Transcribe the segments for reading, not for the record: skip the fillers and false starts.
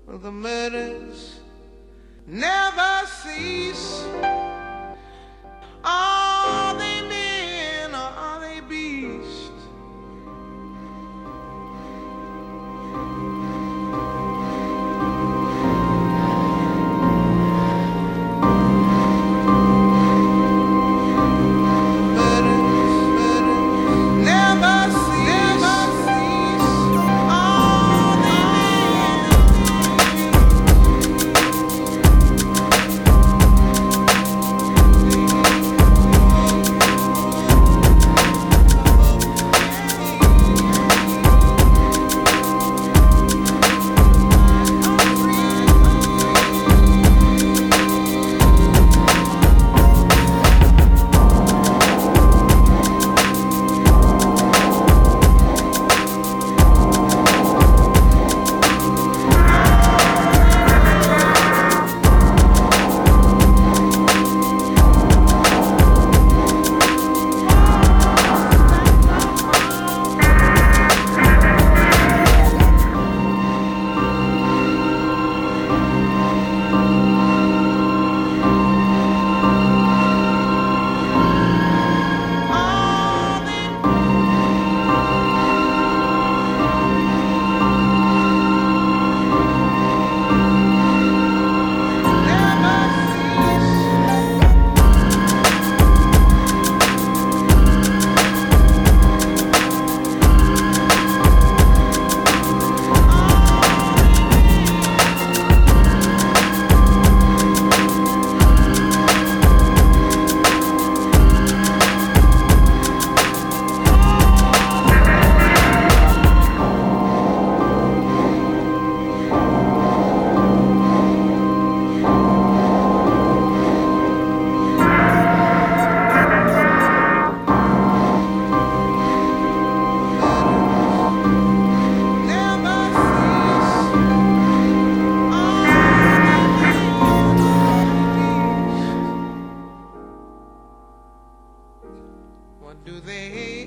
Will the murders never cease? Are they men or are they beasts? What do they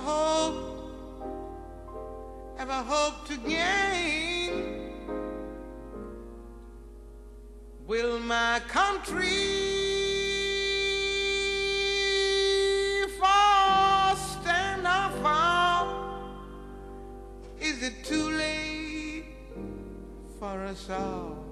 ever hope to gain? Will my country fall, stand or fall? Is it too late for us all?